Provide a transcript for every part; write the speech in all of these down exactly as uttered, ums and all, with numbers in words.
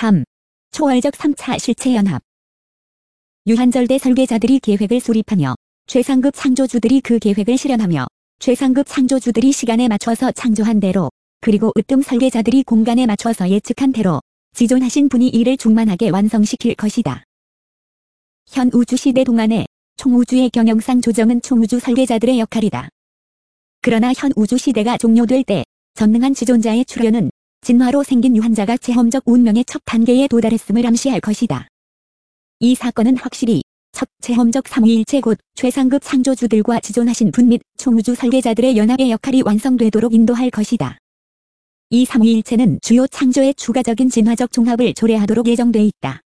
삼. 초월적 삼 차 실체연합. 유한절대 설계자들이 계획을 수립하며 최상급 창조주들이 그 계획을 실현하며 최상급 창조주들이 시간에 맞춰서 창조한 대로, 그리고 으뜸 설계자들이 공간에 맞춰서 예측한 대로 지존하신 분이 이를 충만하게 완성시킬 것이다. 현 우주시대 동안에 총우주의 경영상 조정은 총우주 설계자들의 역할이다. 그러나 현 우주시대가 종료될 때 전능한 지존자의 출현은 진화로 생긴 유한자가 체험적 운명의 첫 단계에 도달했음을 암시할 것이다. 이 사건은 확실히 첫 체험적 삼위일체 곧 최상급 창조주들과 지존하신 분 및 총우주 설계자들의 연합의 역할이 완성되도록 인도할 것이다. 이 삼위일체는 주요 창조의 추가적인 진화적 종합을 초래하도록 예정돼 있다.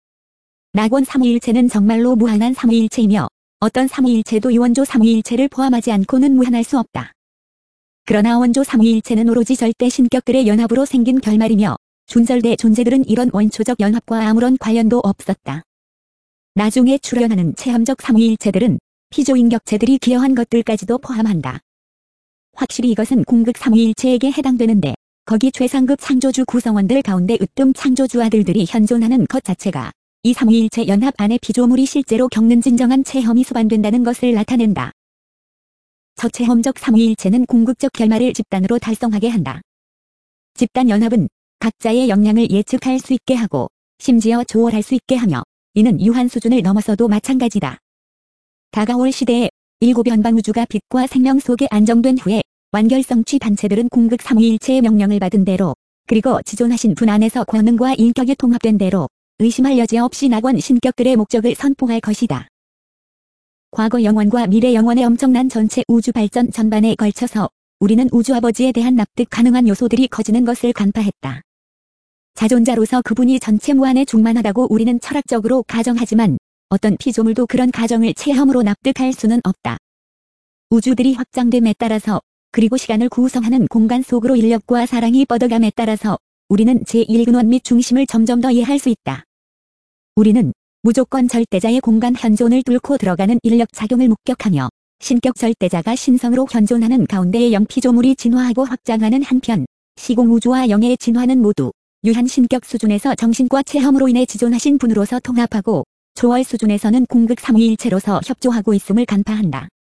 낙원 삼위일체는 정말로 무한한 삼위일체이며 어떤 삼위일체도 이원조 삼위일체를 포함하지 않고는 무한할 수 없다. 그러나 원조 삼위일체는 오로지 절대 신격들의 연합으로 생긴 결말이며 준절대 존재들은 이런 원초적 연합과 아무런 관련도 없었다. 나중에 출현하는 체험적 삼위일체들은 피조인 격체들이 기여한 것들까지도 포함한다. 확실히 이것은 궁극 삼위일체에게 해당되는데 거기 최상급 창조주 구성원들 가운데 으뜸 창조주 아들들이 현존하는 것 자체가 이 삼위일체 연합 안에 피조물이 실제로 겪는 진정한 체험이 수반된다는 것을 나타낸다. 저체험적 삼위일체는 궁극적 결말을 집단으로 달성하게 한다. 집단 연합은 각자의 역량을 예측할 수 있게 하고 심지어 조월할 수 있게 하며 이는 유한 수준을 넘어서도 마찬가지다. 다가올 시대에 일곱 연방우주가 빛과 생명 속에 안정된 후에 완결성취 단체들은 궁극 삼위일체의 명령을 받은 대로, 그리고 지존하신 분 안에서 권능과 인격이 통합된 대로 의심할 여지 없이 낙원 신격들의 목적을 선포할 것이다. 과거 영원과 미래 영원의 엄청난 전체 우주 발전 전반에 걸쳐서 우리는 우주 아버지에 대한 납득 가능한 요소들이 커지는 것을 간파했다. 자존자로서 그분이 전체 무한에 충만하다고 우리는 철학적으로 가정하지만 어떤 피조물도 그런 가정을 체험으로 납득할 수는 없다. 우주들이 확장됨에 따라서, 그리고 시간을 구성하는 공간 속으로 인력과 사랑이 뻗어감에 따라서 우리는 제일 근원 및 중심을 점점 더 이해할 수 있다. 우리는 무조건 절대자의 공간 현존을 뚫고 들어가는 인력 작용을 목격하며 신격 절대자가 신성으로 현존하는 가운데의 영피조물이 진화하고 확장하는 한편 시공우주와 영의 진화는 모두 유한 신격 수준에서 정신과 체험으로 인해 지존하신 분으로서 통합하고 초월 수준에서는 궁극 삼위일체로서 협조하고 있음을 간파한다.